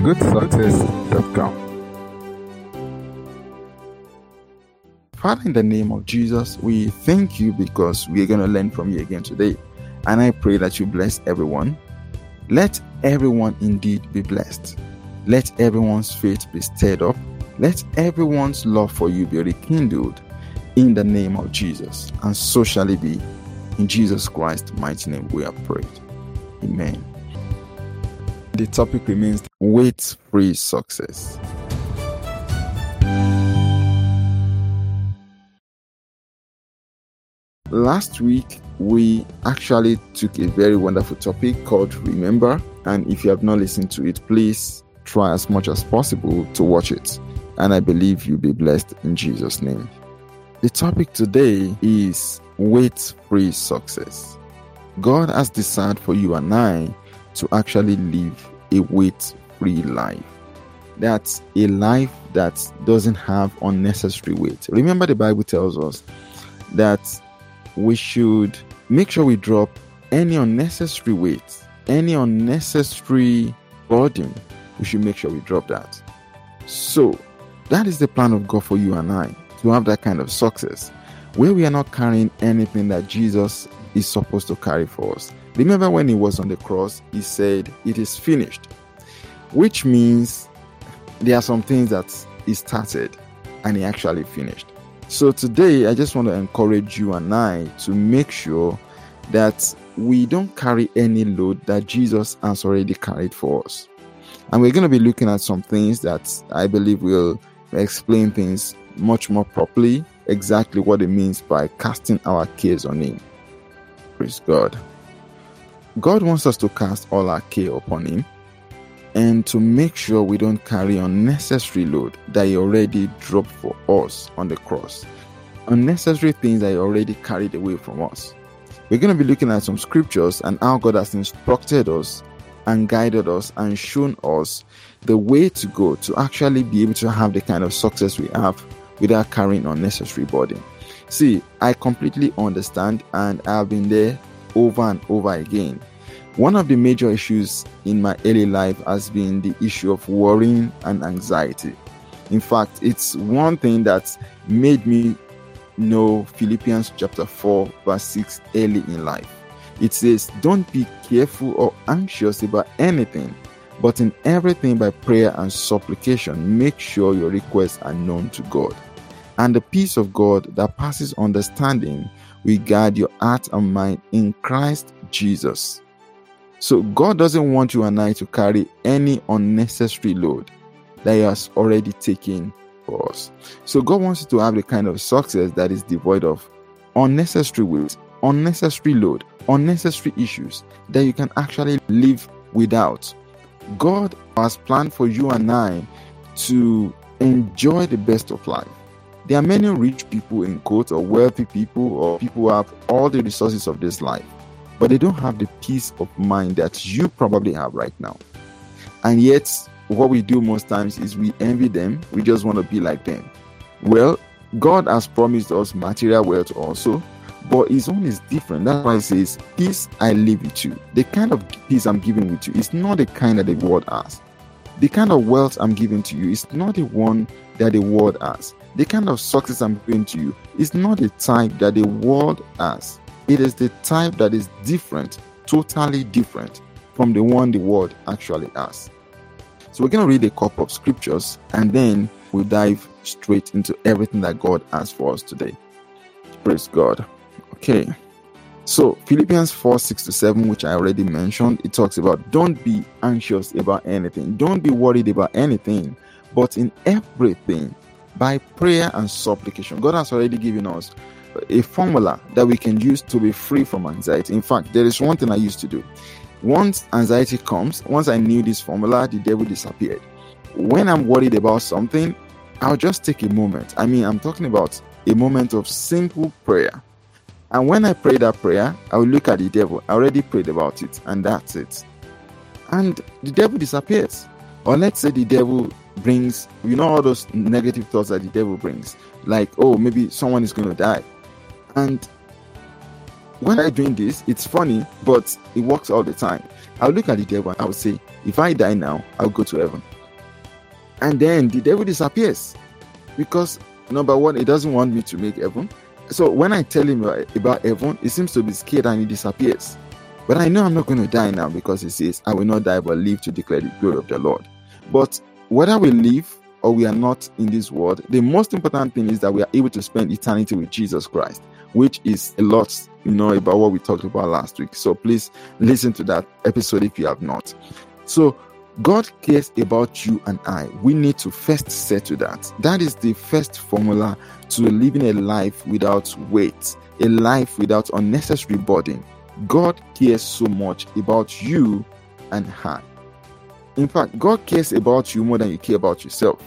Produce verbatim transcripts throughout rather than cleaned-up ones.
good success dot com. Father, in the name of Jesus, we thank you because we are going to learn from you again today. And I pray that you bless everyone. Let everyone indeed be blessed. Let everyone's faith be stirred up. Let everyone's love for you be rekindled in the name of Jesus. And so shall it be. In Jesus Christ's mighty name we have prayed. Amen. The topic remains weight-free success. Last week, we actually took a very wonderful topic called Remember. And if you have not listened to it, please try as much as possible to watch it. And I believe you'll be blessed in Jesus' name. The topic today is weight-free success. God has designed for you and I to actually live a weight-free life. That's a life that doesn't have unnecessary weight. Remember, the Bible tells us that we should make sure we drop any unnecessary weight, any unnecessary burden. We should make sure we drop that. So, that is the plan of God for you and I, to have that kind of success, where we are not carrying anything that Jesus is supposed to carry for us. Remember when he was on the cross, he said, "It is finished," which means there are some things that he started and he actually finished. So today, I just want to encourage you and I to make sure that we don't carry any load that Jesus has already carried for us. And we're going to be looking at some things that I believe will explain things much more properly, exactly what it means by casting our cares on him. Praise God. God wants us to cast all our care upon him and to make sure we don't carry unnecessary load that he already dropped for us on the cross. Unnecessary things that he already carried away from us. We're going to be looking at some scriptures and how God has instructed us and guided us and shown us the way to go to actually be able to have the kind of success we have without carrying unnecessary burden. See, I completely understand, and I've been there over and over again. One of the major issues in my early life has been the issue of worrying and anxiety. In fact, it's one thing that made me know Philippians chapter four verse six early in life. It says, "Don't be careful or anxious about anything, but in everything by prayer and supplication, make sure your requests are known to God. And the peace of God that passes understanding will guard your heart and mind in Christ Jesus." So God doesn't want you and I to carry any unnecessary load that he has already taken for us. So God wants you to have the kind of success that is devoid of unnecessary weight, unnecessary load, unnecessary issues that you can actually live without. God has planned for you and I to enjoy the best of life. There are many rich people in quotes, or wealthy people, or people who have all the resources of this life, but they don't have the peace of mind that you probably have right now. And yet, what we do most times is we envy them. We just want to be like them. Well, God has promised us material wealth also, but his own is different. That's why he says, "Peace I leave with you." The kind of peace I'm giving with you is not the kind that the world has. The kind of wealth I'm giving to you is not the one that the world has. The kind of success I'm giving to you is not the type that the world has. It is the type that is different, totally different from the one the world actually has. So we're going to read a couple of scriptures and then we'll dive straight into everything that God has for us today. Praise God. Okay. So Philippians four, six to seven, which I already mentioned, it talks about don't be anxious about anything. Don't be worried about anything, but in everything, by prayer and supplication. God has already given us a formula that we can use to be free from anxiety. In fact, there is one thing I used to do. Once anxiety comes, once I knew this formula, the devil disappeared. When I'm worried about something, I'll just take a moment. I mean, I'm talking about a moment of simple prayer. And when I pray that prayer, I will look at the devil. I already prayed about it, and that's it. And the devil disappears. Or let's say the devil brings, you know, all those negative thoughts that the devil brings. Like, oh, maybe someone is going to die. And when I'm doing this, it's funny, but it works all the time. I'll look at the devil and I'll say, if I die now, I'll go to heaven. And then the devil disappears. Because, number one, he doesn't want me to make heaven. So when I tell him about heaven, he seems to be scared and he disappears. But I know I'm not going to die now, because he says, I will not die but live to declare the glory of the Lord. But whether we live or we are not in this world, the most important thing is that we are able to spend eternity with Jesus Christ, which is a lot, you know, about what we talked about last week. So please listen to that episode if you have not. So God cares about you and I. We need to first settle that. That is the first formula to living a life without weight, a life without unnecessary burden. God cares so much about you and I. In fact, God cares about you more than you care about yourself.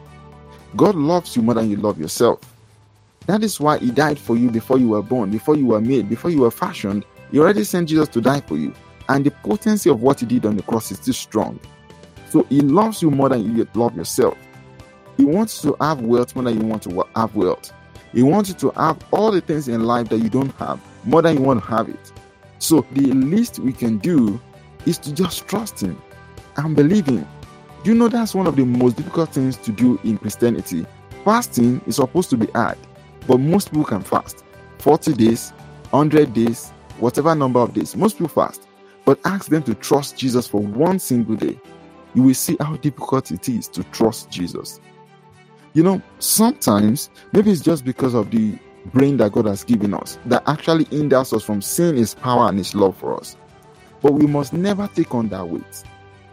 God loves you more than you love yourself. That is why he died for you before you were born, before you were made, before you were fashioned. He already sent Jesus to die for you. And the potency of what he did on the cross is still strong. So he loves you more than you love yourself. He wants to have wealth more than you want to have wealth. He wants you to have all the things in life that you don't have more than you want to have it. So the least we can do is to just trust him and believe him. You know, that's one of the most difficult things to do in Christianity. Fasting is supposed to be hard, but most people can fast. forty days, one hundred days, whatever number of days, most people fast. But ask them to trust Jesus for one single day. You will see how difficult it is to trust Jesus. You know, sometimes, maybe it's just because of the brain that God has given us that actually hinders us from seeing his power and his love for us. But we must never take on that weight.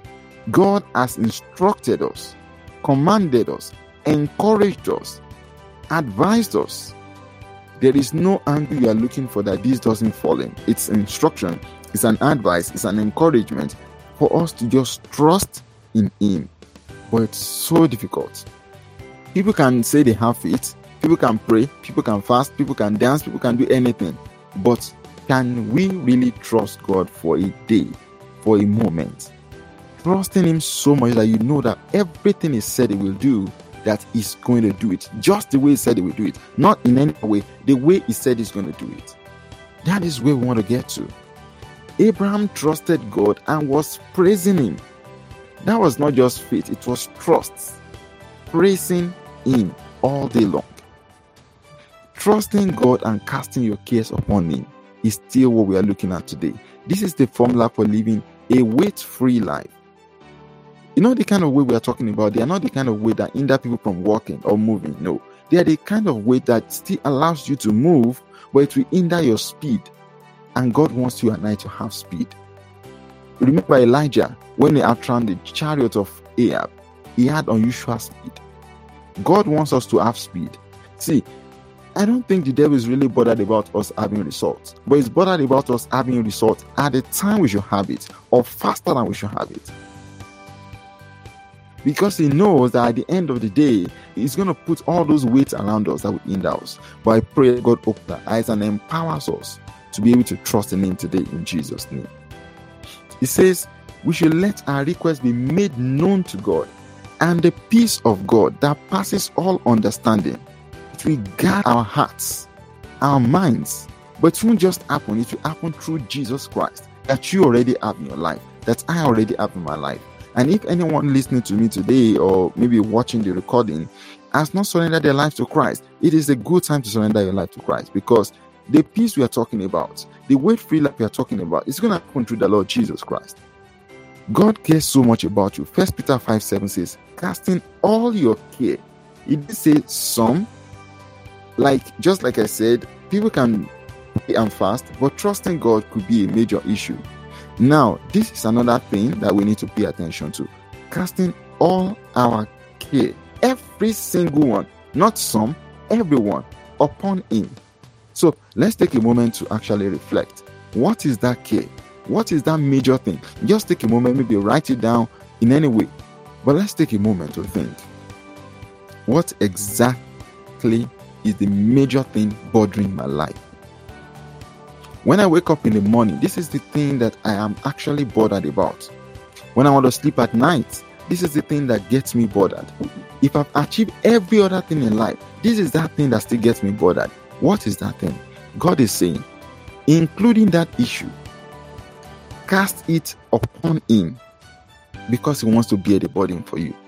God has instructed us, commanded us, encouraged us, advised us. There is no angle you are looking for that this doesn't fall in. It's instruction, it's an advice, it's an encouragement for us to just trust in him. But it's so difficult. People can say they have faith, people can pray, people can fast, people can dance, people can do anything. But can we really trust God for a day, for a moment? Trusting him so much that you know that everything he said he will do, that he's going to do it. Just the way he said he will do it. Not in any way, the way he said he's going to do it. That is where we want to get to. Abraham trusted God and was praising him. That was not just faith, it was trust. Praising him all day long. Trusting God and casting your cares upon him is still what we are looking at today. This is the formula for living a weight-free life. You know the kind of way we are talking about, they are not the kind of way that hinder people from walking or moving. No, they are the kind of way that still allows you to move, but it will hinder your speed. And God wants you and I to have speed. Remember Elijah, when he outrun the chariot of Ahab, he had unusual speed. God wants us to have speed. See, I don't think the devil is really bothered about us having results, but he's bothered about us having results at the time we should have it, or faster than we should have it. Because he knows that at the end of the day, he's going to put all those weights around us that will hinder us. But I pray God open our eyes and empowers us to be able to trust in him today in Jesus' name. He says, we should let our requests be made known to God, and the peace of God that passes all understanding, it will guard our hearts, our minds. But it won't just happen, it will happen through Jesus Christ, that you already have in your life, that I already have in my life. And if anyone listening to me today, or maybe watching the recording, has not surrendered their life to Christ, it is a good time to surrender your life to Christ, because the peace we are talking about, the weight-free life we are talking about, is going to happen through the Lord Jesus Christ. God cares so much about you. First Peter five seven says, casting all your care. It did say some, like, just like I said, people can pray and fast, but trusting God could be a major issue. Now, this is another thing that we need to pay attention to. Casting all our care, every single one, not some, everyone, upon him. So let's take a moment to actually reflect. What is that care? What is that major thing? Just take a moment, maybe write it down in any way. But let's take a moment to think. What exactly is the major thing bothering my life? When I wake up in the morning, this is the thing that I am actually bothered about. When I want to sleep at night, this is the thing that gets me bothered. If I've achieved every other thing in life, this is that thing that still gets me bothered. What is that thing? God is saying, including that issue, cast it upon him, because he wants to bear the burden for you.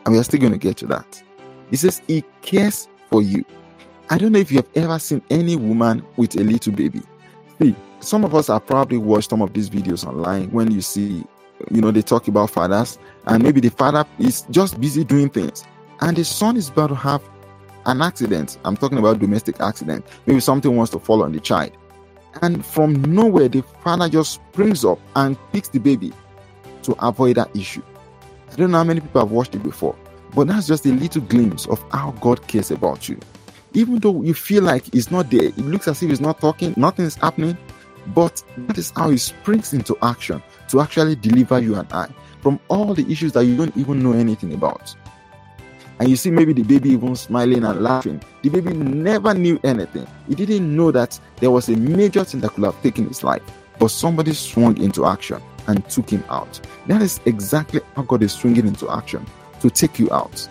And we are still going to get to that. He says he cares for you. I don't know if you have ever seen any woman with a little baby. See, some of us have probably watched some of these videos online when you see, you know, they talk about fathers, and maybe the father is just busy doing things, and the son is about to have an accident. I'm talking about domestic accident. Maybe something wants to fall on the child. And from nowhere, the father just springs up and picks the baby to avoid that issue. I don't know how many people have watched it before, but that's just a little glimpse of how God cares about you. Even though you feel like He's not there, it looks as if He's not talking, nothing's happening, but that is how He springs into action to actually deliver you and I from all the issues that you don't even know anything about. And you see maybe the baby even smiling and laughing. The baby never knew anything. He didn't know that there was a major thing that could have taken his life, but somebody swung into action and took him out. That is exactly how God is swinging into action to take you out.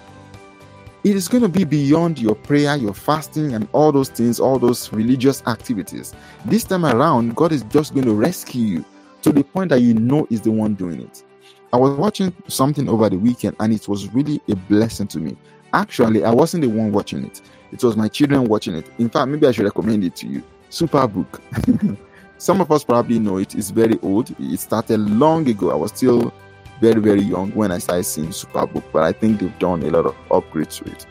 It is going to be beyond your prayer, your fasting, and all those things, all those religious activities. This time around, God is just going to rescue you to the point that you know He's the one doing it. I was watching something over the weekend, and it was really a blessing to me. Actually, I wasn't the one watching it. It was my children watching it. In fact, maybe I should recommend it to you. Superbook. Some of us probably know it. It's very old. It started long ago. I was still very, very young when I started seeing Superbook, but I think they've done a lot of upgrades to it.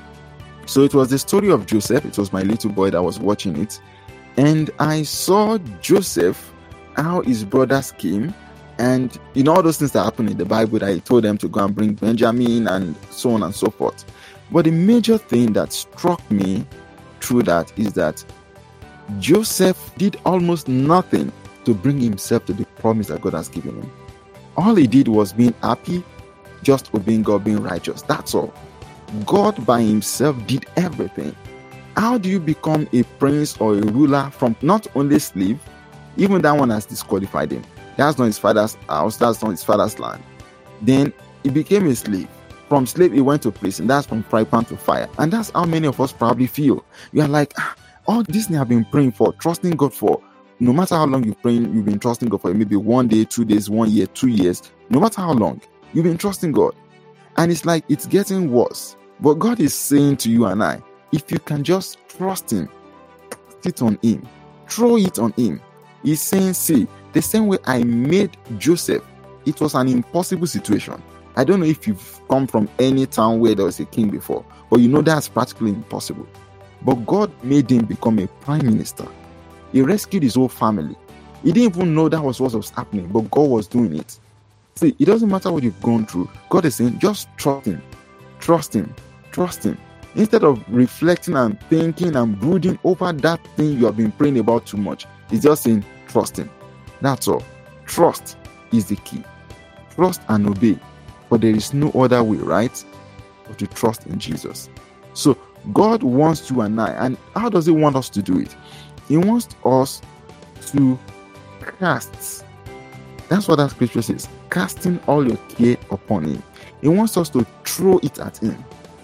So it was the story of Joseph. It was my little boy that was watching it. And I saw Joseph, how his brothers came, and you know all those things that happen in the Bible that He told them to go and bring Benjamin and so on and so forth. But the major thing that struck me through that is that Joseph did almost nothing to bring himself to the promise that God has given him. All he did was being happy, just obeying God, being righteous. That's all. God by Himself did everything. How do you become a prince or a ruler from not only slave? Even that one has disqualified him. That's not his father's house. That's not his father's land. Then he became a slave. From slave, he went to prison. That's from fry pan to fire. And that's how many of us probably feel. You are like, ah, all this thing I've been praying for, trusting God for. No matter how long you've praying, you've been trusting God for maybe one day, two days, one year, two years. No matter how long, you've been trusting God. And it's like it's getting worse. But God is saying to you and I, if you can just trust Him, cast it on Him, throw it on Him. He's saying, see, the same way I made Joseph, it was an impossible situation. I don't know if you've come from any town where there was a king before, but you know that's practically impossible. But God made him become a prime minister. He rescued his whole family. He didn't even know that was what was happening, but God was doing it. See, it doesn't matter what you've gone through. God is saying, just trust Him. Trust Him. Trust Him. Instead of reflecting and thinking and brooding over that thing you have been praying about too much, He's just saying, trust Him. That's all. Trust is the key. Trust and obey. But there is no other way, right? But to trust in Jesus. So God wants you and I. And how does He want us to do it? He wants us to cast. That's what that scripture says. Casting all your care upon Him. He wants us to throw it at Him.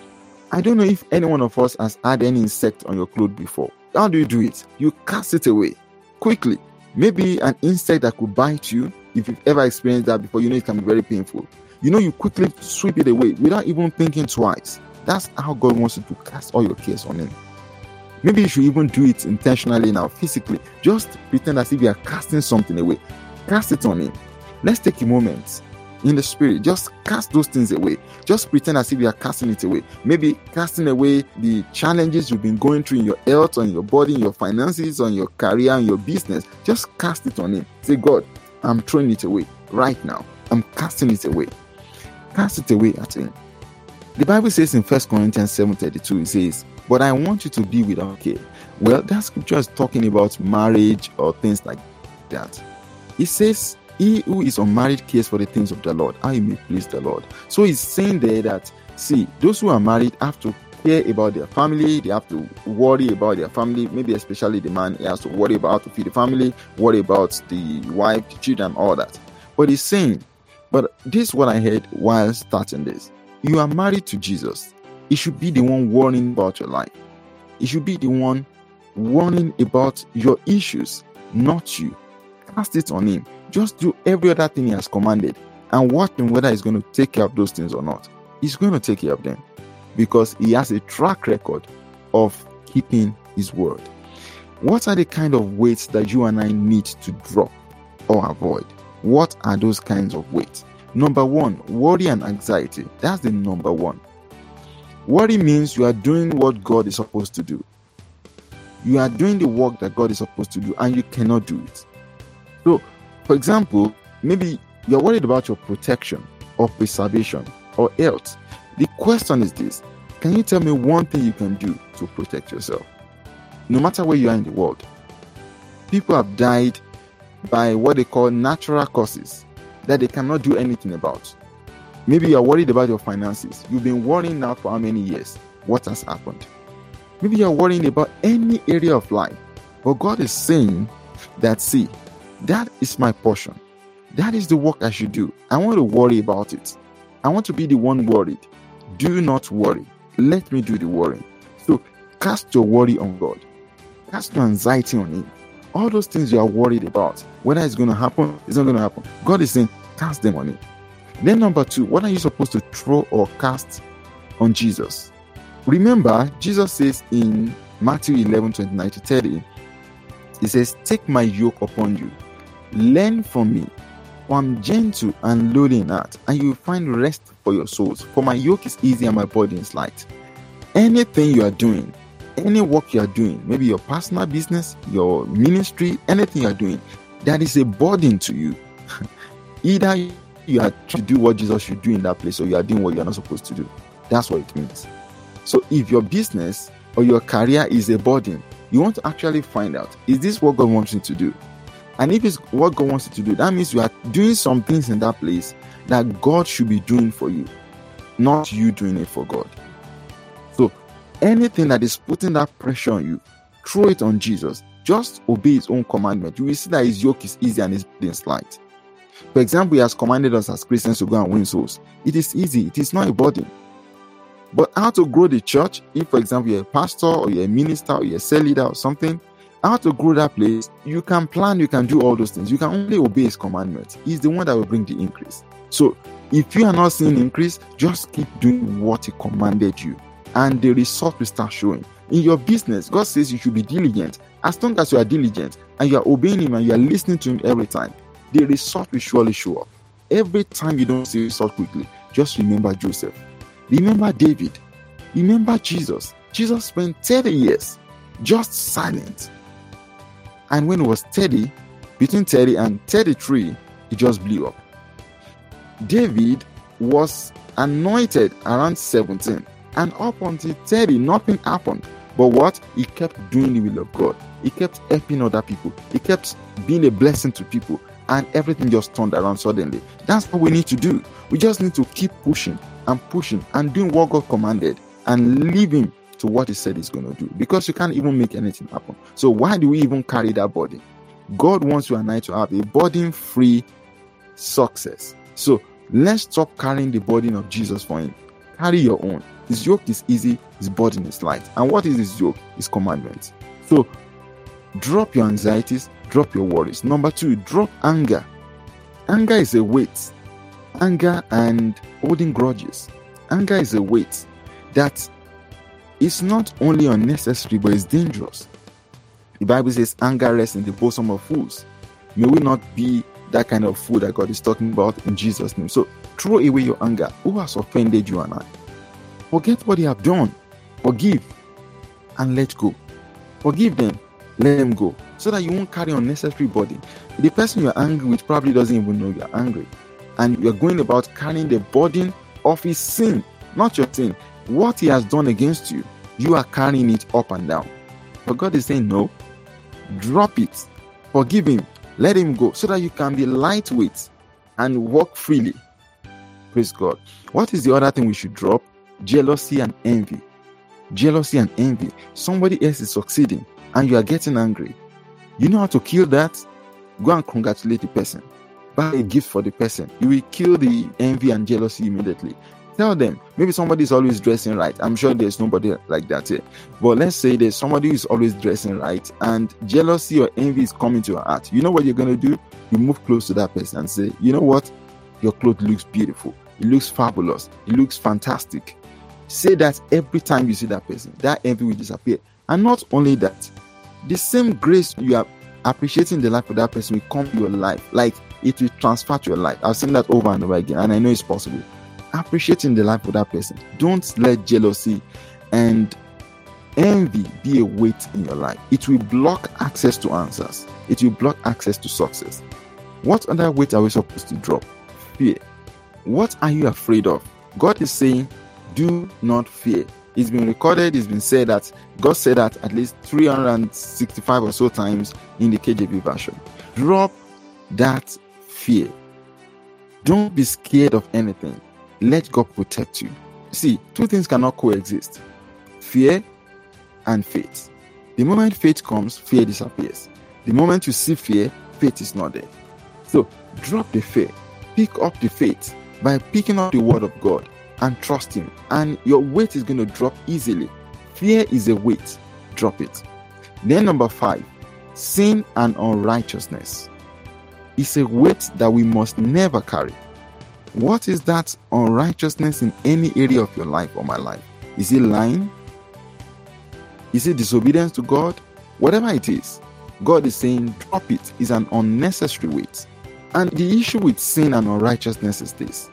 I don't know if any one of us has had any insect on your clothes before. How do you do it? You cast it away quickly. Maybe an insect that could bite you. If you've ever experienced that before, you know it can be very painful. You know, you quickly sweep it away without even thinking twice. That's how God wants you to cast all your cares on Him. Maybe you should even do it intentionally now, physically. Just pretend as if you are casting something away. Cast it on Him. Let's take a moment in the spirit. Just cast those things away. Just pretend as if you are casting it away. Maybe casting away the challenges you've been going through in your health, on your body, in your finances, on your career, in your business. Just cast it on Him. Say, God, I'm throwing it away right now. I'm casting it away. Cast it away at Him. The Bible says in First Corinthians seven thirty-two, it says, but I want you to be without care. Well, that scripture is talking about marriage or things like that. It says, he who is unmarried cares for the things of the Lord, how he may please the Lord. So he's saying there that, see, those who are married have to care about their family. They have to worry about their family. Maybe especially the man, he has to worry about how to feed the family, worry about the wife, the children, all that. But he's saying, but this is what I heard while starting this. You are married to Jesus. He should be the one worrying about your life. He should be the one worrying about your issues, not you. Cast it on Him. Just do every other thing He has commanded and watch Him whether He's going to take care of those things or not. He's going to take care of them because he has a track record of keeping his word. What are the kind of weights that you and I need to drop or avoid? What are those kinds of weights? Number one, worry and anxiety. That's the number one. Worry means you are doing what God is supposed to do. You are doing the work that God is supposed to do and you cannot do it. So, for example, maybe you're worried about your protection or preservation or health. The question is this: can you tell me one thing you can do to protect yourself? No matter where you are in the world, people have died by what they call natural causes that they cannot do anything about. Maybe you are worried about your finances. You've been worrying now for how many years? What has happened? Maybe you are worrying about any area of life. But God is saying that, see, that is my portion. That is the work I should do. I want to worry about it. I want to be the one worried. Do not worry. Let me do the worrying. So cast your worry on God. Cast your anxiety on Him. All those things you are worried about, whether it's going to happen, it's not going to happen. God is saying, cast them on Him. Then number two, what are you supposed to throw or cast on Jesus? Remember, Jesus says in Matthew eleven, twenty-nine to thirty, He says, take my yoke upon you. Learn from me, for I'm gentle and lowly in heart, and you will find rest for your souls. For my yoke is easy and my burden is light. Anything you are doing, any work you are doing, maybe your personal business, your ministry, anything you are doing, that is a burden to you. Either you are to do what Jesus should do in that place, or you are doing what you are not supposed to do. That's what it means. So if your business or your career is a burden, you want to actually find out, is this what God wants you to do? And if it's what God wants you to do, that means you are doing some things in that place that God should be doing for you, not you doing it for God. So anything that is putting that pressure on you, throw it on Jesus. Just obey His own commandment. You will see that His yoke is easy and His burden is light. For example, He has commanded us as Christians to go and win souls. It is easy. It is not a burden. But how to grow the church, if for example you're a pastor or you're a minister or you're a cell leader or something, how to grow that place, you can plan, you can do all those things. You can only obey His commandments. He's the one that will bring the increase. So if you are not seeing increase, just keep doing what He commanded you, and the result will start showing. In your business, God says you should be diligent. As long as you are diligent and you are obeying Him and you are listening to Him every time, the result will surely show up. Every time you don't see result quickly, just remember Joseph. Remember David. Remember Jesus. Jesus spent thirty years just silent. And when it was thirty, between thirty and thirty-three, it just blew up. David was anointed around seventeen. And up until thirty, nothing happened. But what? He kept doing the will of God. He kept helping other people. He kept being a blessing to people. And everything just turned around suddenly. That's what we need to do. We just need to keep pushing and pushing and doing what God commanded and leave Him to what He said He's going to do. Because you can't even make anything happen. So why do we even carry that burden? God wants you and I to have a burden-free success. So let's stop carrying the burden of Jesus for Him. Carry your own. His yoke is easy, His burden is light. And what is His yoke? His commandments. So drop your anxieties, drop your worries. Number two, drop anger. Anger is a weight. Anger and holding grudges. Anger is a weight that is not only unnecessary but is dangerous. The Bible says anger rests in the bosom of fools. May we not be that kind of fool that God is talking about in Jesus' name. So throw away your anger. Who has offended you and I? Forget what they have done. Forgive and let go. Forgive them. Let them go. So that you won't carry unnecessary burden. The person you're angry with probably doesn't even know you're angry. And you're going about carrying the burden of his sin. Not your sin. What he has done against you, you are carrying it up and down. But God is saying, no. Drop it. Forgive him. Let him go. So that you can be lightweight and walk freely. Praise God. What is the other thing we should drop? Jealousy and envy. Jealousy and envy. Somebody else is succeeding and you are getting angry. You know how to kill that? Go and congratulate the person. Buy a gift for the person. You will kill the envy and jealousy immediately. Tell them, maybe somebody is always dressing right. I'm sure there's nobody like that here. But let's say there's somebody who is always dressing right and jealousy or envy is coming to your heart. You know what you're going to do? You move close to that person and say, you know what? Your clothes looks beautiful. It looks fabulous. It looks fantastic. Say that every time you see that person, that envy will disappear. And not only that, the same grace you are appreciating the life of that person will come to your life. Like it will transfer to your life. I've seen that over and over again, and I know it's possible. Appreciating the life of that person. Don't let jealousy and envy be a weight in your life. It will block access to answers. It will block access to success. What other weight are we supposed to drop? Fear. What are you afraid of? God is saying, do not fear. It's been recorded, it's been said that God said that at least three hundred sixty-five or so times in the K J V version. Drop that fear. Don't be scared of anything. Let God protect you. See, two things cannot coexist. Fear and faith. The moment faith comes, fear disappears. The moment you see fear, faith is not there. So drop the fear. Pick up the faith by picking up the word of God and trust him, and your weight is going to drop easily. Fear is a weight. Drop it. Then number five, sin and unrighteousness is a weight that we must never carry. What is that unrighteousness in any area of your life or my life? Is it lying? Is it disobedience to God? Whatever it is, God is saying drop it. Is an unnecessary weight. And the issue with sin and unrighteousness is this: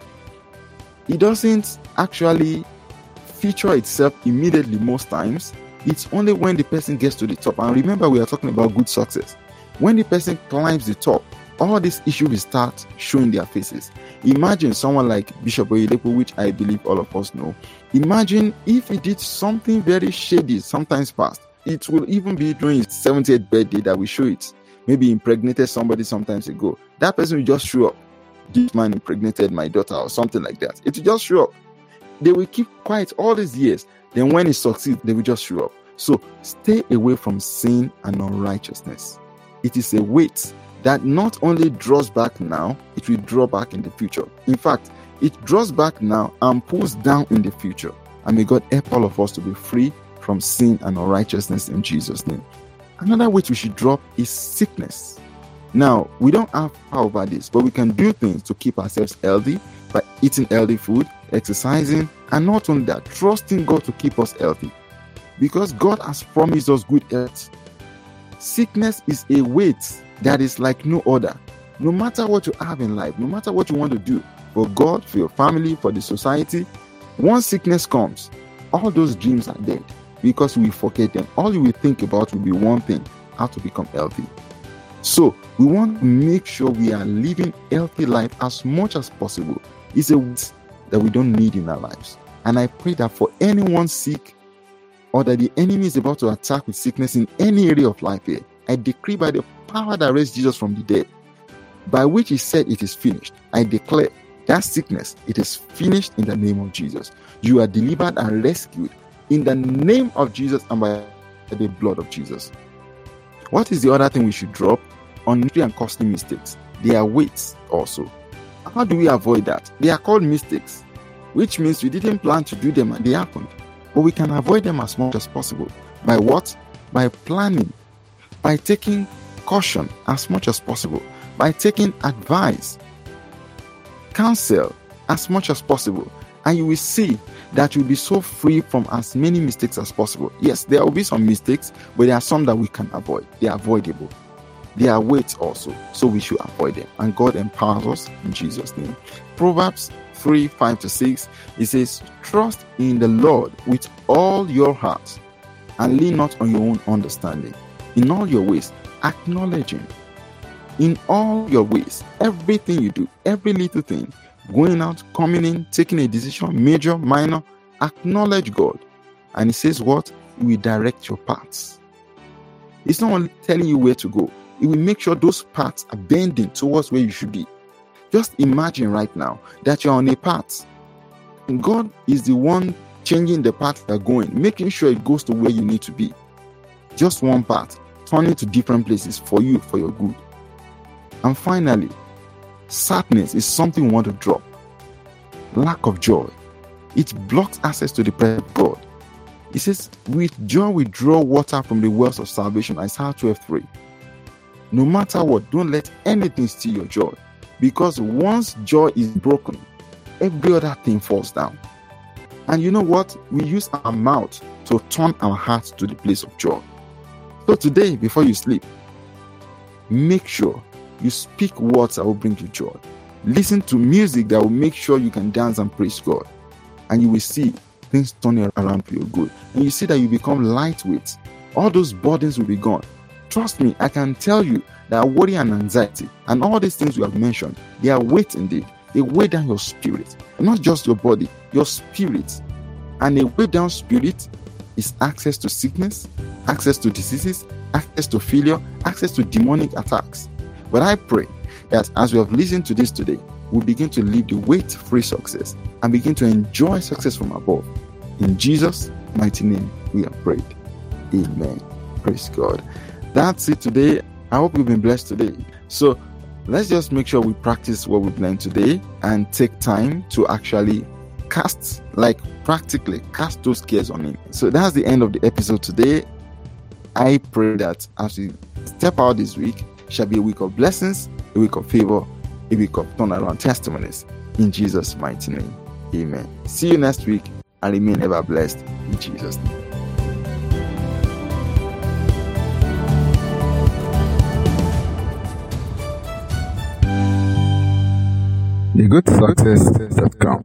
it doesn't actually feature itself immediately most times. It's only when the person gets to the top. And remember, we are talking about good success. When the person climbs the top, all these issues will start showing their faces. Imagine someone like Bishop Oyedepo, which I believe all of us know. Imagine if he did something very shady sometimes past. It will even be during his seventieth birthday that we show it. Maybe he impregnated somebody sometimes ago. That person will just show up. This man impregnated my daughter or something like that. It will just show up. They will keep quiet all these years. Then when it succeeds, they will just show up. So stay away from sin and unrighteousness. It is a weight that not only draws back now, it will draw back in the future. In fact, it draws back now and pulls down in the future. And may God help all of us to be free from sin and unrighteousness in Jesus' name. Another weight we should drop is sickness. Now, we don't have power over this, but we can do things to keep ourselves healthy by eating healthy food, exercising, and not only that, trusting God to keep us healthy. Because God has promised us good health. Sickness is a weight that is like no other. No matter what you have in life, no matter what you want to do, for God, for your family, for the society, once sickness comes, all those dreams are dead because we forget them. All you will think about will be one thing: how to become healthy. So we want to make sure we are living healthy life as much as possible. It's a weight that we don't need in our lives. And I pray that for anyone sick or that the enemy is about to attack with sickness in any area of life here, I decree by the power that raised Jesus from the dead, by which he said it is finished, I declare that sickness, it is finished in the name of Jesus. You are delivered and rescued in the name of Jesus and by the blood of Jesus. What is the other thing we should drop? Unnecessary and costly mistakes. They are weights also. How do we avoid that? They are called mistakes, which means we didn't plan to do them and they happened. But we can avoid them as much as possible. By what? By planning. By taking caution as much as possible. By taking advice. Counsel as much as possible. And you will see that you'll be so free from as many mistakes as possible. Yes, there will be some mistakes, but there are some that we can avoid. They are avoidable. They are weights also, so we should avoid them. And God empowers us in Jesus' name. Proverbs three, five to six, it says, trust in the Lord with all your heart and lean not on your own understanding. In all your ways, acknowledge him. In all your ways, everything you do, every little thing, going out, coming in, taking a decision, major, minor, acknowledge God. And he says what? He will direct your paths. It's not only telling you where to go. It will make sure those paths are bending towards where you should be. Just imagine right now that you're on a path. And God is the one changing the path you're going, making sure it goes to where you need to be. Just one path, turning to different places for you, for your good. And finally, sadness is something we want to drop. Lack of joy. It blocks access to the presence of God. It says, with joy we draw water from the wells of salvation, Isaiah twelve three. No matter what, don't let anything steal your joy. Because once joy is broken, every other thing falls down. And you know what? We use our mouth to turn our hearts to the place of joy. So today, before you sleep, make sure you speak words that will bring you joy. Listen to music that will make sure you can dance and praise God. And you will see things turning around for your good. And you see that you become lightweight. All those burdens will be gone. Trust me, I can tell you that worry and anxiety and all these things we have mentioned, they are weight indeed. They weigh down your spirit. Not just your body, your spirit. And a weighed down spirit is access to sickness, access to diseases, access to failure, access to demonic attacks. But I pray that as we have listened to this today, we'll begin to live the weight-free success and begin to enjoy success from above. In Jesus' mighty name, we have prayed. Amen. Praise God. That's it today. I hope you've been blessed today. So let's just make sure we practice what we've learned today and take time to actually cast, like practically cast those cares on Him. So that's the end of the episode today. I pray that as we step out this week, it shall be a week of blessings, a week of favor, a week of turnaround testimonies. In Jesus' mighty name. Amen. See you next week and remain ever blessed in Jesus' name. the good success dot com